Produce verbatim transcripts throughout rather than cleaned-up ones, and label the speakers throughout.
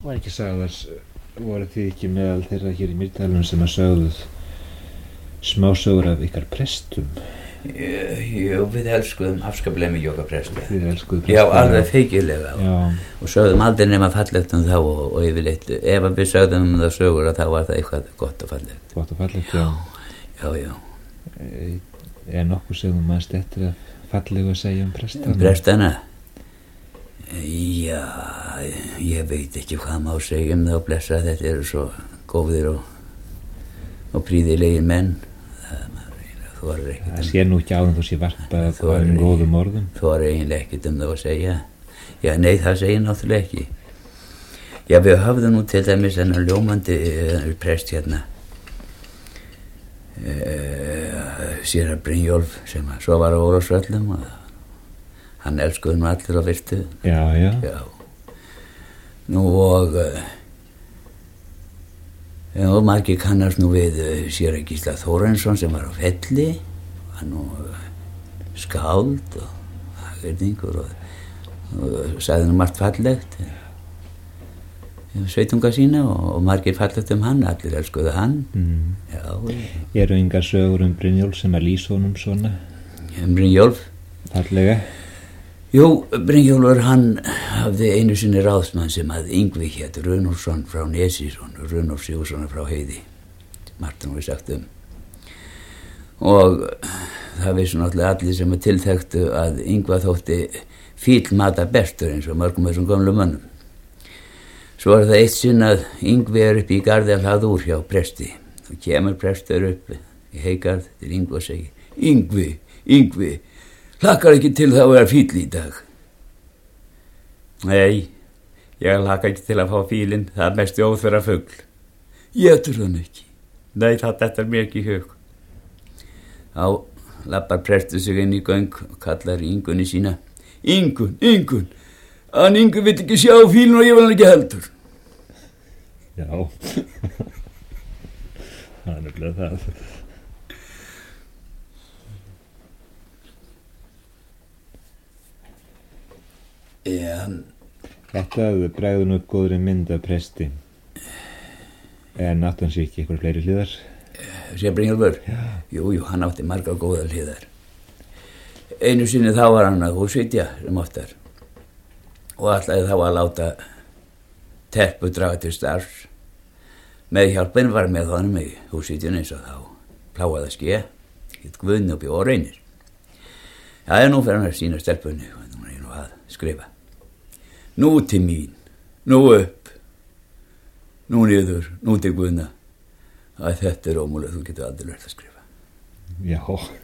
Speaker 1: Var ekki sagðar, voru þið ekki meðal þeirra hér í Mýrdalnum sem að sögðuð smásögur af ykkar prestum?
Speaker 2: Jú, við elskuðum afskaplega mikið okkar presta.
Speaker 1: Við elskuðum presta.
Speaker 2: Já, alveg feikilega.
Speaker 1: Já.
Speaker 2: Og sögðum aldrei nema fallegt um þá og, og yfirleitt, ef við sögðum um það sögur að þá var það eitthvað gott og fallegt.
Speaker 1: Gott og fallegt, já.
Speaker 2: Já, já.
Speaker 1: Er nokkuð sem þú mannst eftir að fallegu að segja um prestana?
Speaker 2: Um prestana? Já, ég veit ekki hvað má segja um það og blessa, þetta eru svo góðir og, og prýðilegir menn.
Speaker 1: Það sé nú ekki á þeim þú sé varpað hvaðum góðum orðum.
Speaker 2: Þú er eiginlega ekkert um það að segja. Já, nei, það segir náttúrulega ekki. Já, við höfðum nú til dæmis enn ljómandi uh, prest hérna. Uh, Séra Brynjólf sem að svo var á Ólafsvöllum og hann elskuði nú allir á virtu.
Speaker 1: Já, já.
Speaker 2: Já. Nú og... Uh, og margir kannast nú við uh, Séra Gísla Þórarinsson sem var á Felli, var nú uh, skáld og hagyrðingur og, og sagði nú margt fallegt um sveitunga sína og, og margir fallegt um hann, allir elskuðu hann.
Speaker 1: Mm.
Speaker 2: Já.
Speaker 1: Eru engar sögur um Brynjólf sem að lýsa honum svona?
Speaker 2: Um Brynjólf?
Speaker 1: Fallega?
Speaker 2: Jú, Brynjólfur hann hafði einu sinni ráðsmann sem að Yngvi hét Runolfsson frá Nesísson og Runolf Sigurðsson frá Heiði. Martin við sagt um. Og það vissu náttúrulega allir sem að tilþektu að Yngva þótti fíll mata bestur eins og mörgum þessum gömlu mönnum. Svo er það eitt sinn að Yngvi er upp í garði að hlaða úr hjá presti. Og kemur prestur upp í heigarð til Yngvi og segir: Yngvi, Yngvi, hlakkar ekki til það að vera fíll í dag? Nei, ég hlakka ekki til að fá fílinn, það er mest óþverra fugl. Étur hann ekki? Nei, það dettur mér ekki í hug. Þá lappar prestur sig inn í göng og kallar Ingunni sína: Ingun, Ingun, hann Ingun vill ekki sjá fílinn og ég vil hann ekki heldur.
Speaker 1: Já, það er nefnilega það.
Speaker 2: Ja.
Speaker 1: Þetta bregður nú upp góðri mynd af presti. En átti hann sér ekki eitthvað fleiri hliðar?
Speaker 2: Sér Brynjólfur?
Speaker 1: Já.
Speaker 2: Jú, jú, hann átti margar góðar hliðar. Einu sinni þá var hann að húsvitja sem oftar og ætlaði þá að láta telpu draga til starfs. Meðhjálpin var með honum í húsvitjun eins og þá pláaði að ske, hitt Guðni uppi og Reynir. Já, nú fer hann að sína stelpunni og nú er ég nú að skrifa. Nú til mín, nú upp, nú niður, nú til Guðna. Æ, þetta er ómúlega, þú getur aldrei lært að skrifa.
Speaker 1: Já.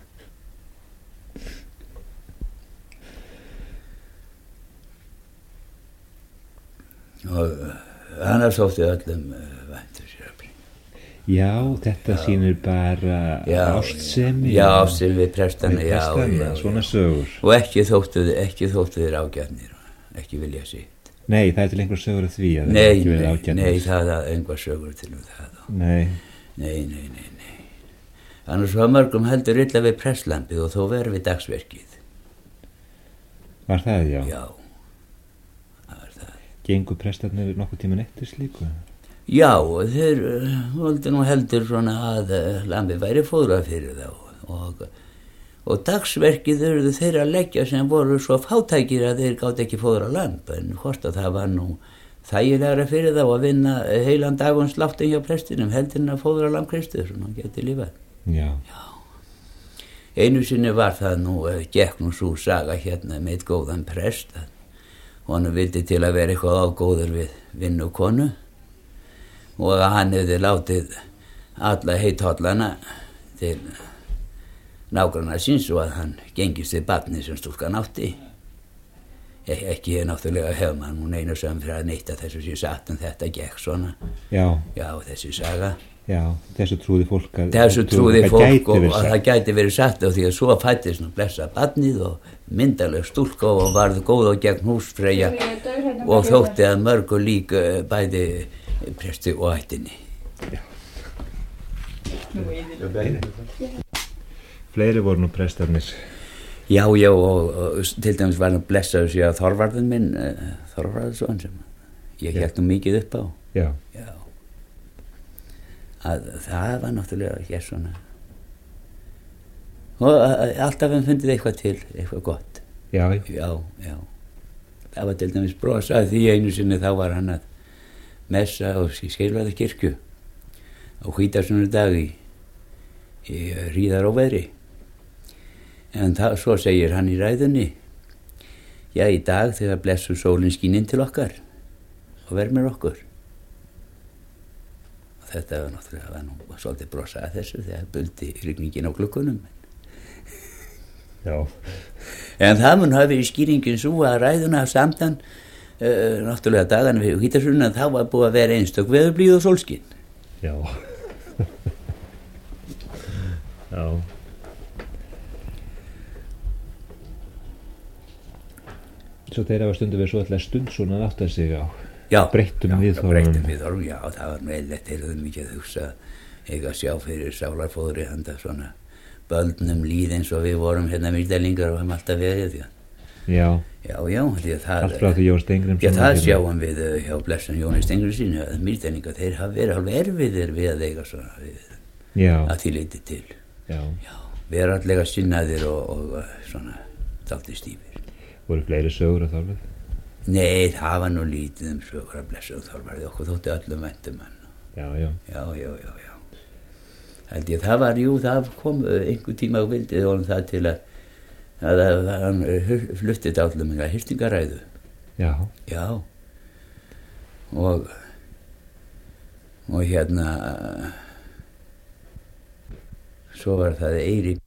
Speaker 2: Og hann er sóttið öllum uh, væntur sér að bringa.
Speaker 1: Já, þetta já. Sýnir bara já, ástsemi.
Speaker 2: Já, ástsemi við prestana,
Speaker 1: við prestana,
Speaker 2: já, já.
Speaker 1: Svona sögur.
Speaker 2: Og ekki þóttu, ekki þóttu þér ágjarnir, ekki vilja sitt.
Speaker 1: Nei, það er til einhver sögur af því að
Speaker 2: nei,
Speaker 1: ekki verið ágjarnir.
Speaker 2: Nei, það er einhver sögur til um það.
Speaker 1: Nei.
Speaker 2: Nei, nei, nei, nei. Annars var mörgum heldur illa við presslampið og þó verið við dagsverkið.
Speaker 1: Var það, já?
Speaker 2: Já, það var það.
Speaker 1: Gengu prestarnir nokkuð tíman eftir slíku?
Speaker 2: Já, þeir voldi nú heldur svona að uh, lampið væri fóðrað fyrir þá og, og dagsverkið þurftu þeir að leggja sem voru svo fátækir að þeir gátt ekki fóðra lamp, en hvort að það var nú þægilegra fyrir þá að vinna heilan dagun sláttin hjá prestinum heldur en að fóðra lamp Kristur sem hann geti lifað.
Speaker 1: Já.
Speaker 2: Já. Einu sinni var það nú, uh, gekk nú svo saga hérna með eitt góðan prest að honum vildi til að vera eitthvað ágóður við vinnu konu og að hann hefði látið alla heithóllana til nágranna síns og að hann gengist við barni sem stúlkan átti. Ek, ekki ég náttúrulega hef mann hún einu sem fyrir að neyta þessu sér satt en þetta gekk svona.
Speaker 1: Já.
Speaker 2: Já, þessi saga.
Speaker 1: Já, þessu trúði fólk að
Speaker 2: þessu trúði fólk og, og
Speaker 1: það
Speaker 2: það gæti verið satt og því að svo fættist nú blessa barnið og myndaleg stúlka og varð góð og gegn húsfreyja og þótti að mörgu lík bæði presti og ættinni.
Speaker 1: Já. Fleiri voru nú prestarnir.
Speaker 2: Já, já, og, og til dæmis var nú blessaður sig að Þorvarðin minn, uh, Þorvarðsson sem ég hélt nú mikið upp á.
Speaker 1: Já.
Speaker 2: Já. Að það var náttúrulega ekki svona. Og alltaf hann fundið eitthvað til, eitthvað gott.
Speaker 1: Já.
Speaker 2: Já, já. Það var til dæmis brosað því einu sinni þá var hann að messa á Skeilvaðakirkju á hvítasunnudag í, í Ríðar og veðri. En það, svo segir hann í ræðunni, já, í dag þegar blessu sólin skín inn til okkar og vermir okkur. Og þetta var náttúrulega, var nú svolítið brosað þessu þegar buldi rigningin á glukkunum.
Speaker 1: Já.
Speaker 2: En það mun hafi verið skýringin svo að ræðuna af samtan, uh, náttúrulega dagana við hvítasunna, þá var búið að vera einstök veðurblíð og sólskinn.
Speaker 1: Já. Já. Svo þeir hafa stundu verið svo alltaf stund svona að átta sig á
Speaker 2: já,
Speaker 1: breyttum viðhorfum.
Speaker 2: Já, breyttum viðhorfum, já, það var meðlegt, þeir höfðu mikið að hugsa, eiga að sjá fyrir sálarfóðri handa svona böldnum líð eins og við vorum hérna Mýrdalningar og hefum alltaf verið, já.
Speaker 1: Já.
Speaker 2: Já, já, því að það...
Speaker 1: Allt frá því Jón Steingrímsson.
Speaker 2: Já, það sjáum við hjá blessan Jóni Steingrímssyni að Mýrdalningar, þeir hafa verið alveg erfiðir við að eiga svona við.
Speaker 1: Já.
Speaker 2: Að því leyti til.
Speaker 1: Já.
Speaker 2: Já, veraldlega sinnaðir og, og svona dálítið stífir.
Speaker 1: Voru fleiri sögur að Þorvarði?
Speaker 2: Nei, það var nú lítið um sögur að blessa Þorvarði, okkur þótti öllum væntum hann.
Speaker 1: Já, já.
Speaker 2: Já, já, já, já. Held ég, það var, jú, það kom einhver tíma og vildið honum það til að, að, að, að hann fluttið allum með hirtingaræðu.
Speaker 1: Já.
Speaker 2: Já. Og, og hérna, svo var það Eirík